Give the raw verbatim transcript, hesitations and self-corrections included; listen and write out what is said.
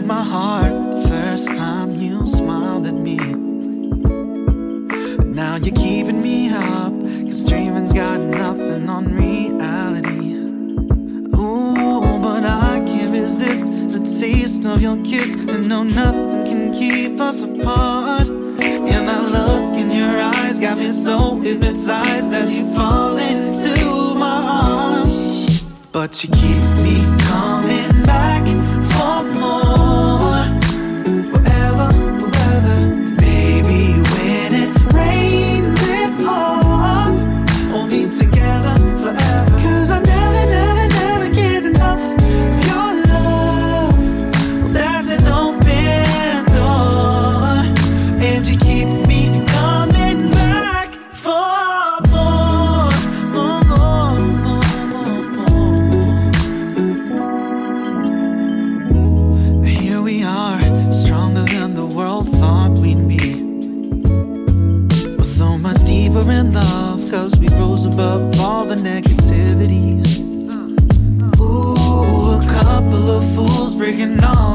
my heart the first time you smiled at me. Now you're keeping me up, cause dreaming's got nothing on reality. Ooh, but I can't resist the taste of your kiss, and no, nothing can keep us apart. And that look in your eyes got me so hypnotized as you fall into my arms. But you keep me coming back for more, forever, forever. Baby, when it rains, it pours. We'll be together forever. Cause I never, never, never get enough of your love. Well, that's an open door, and you keep me coming back for more, more, more, more, more. Here we are, stronger than the world thought we'd be. We're so much deeper in love, cause we rose above all the negativity. Ooh, a couple of fools breaking all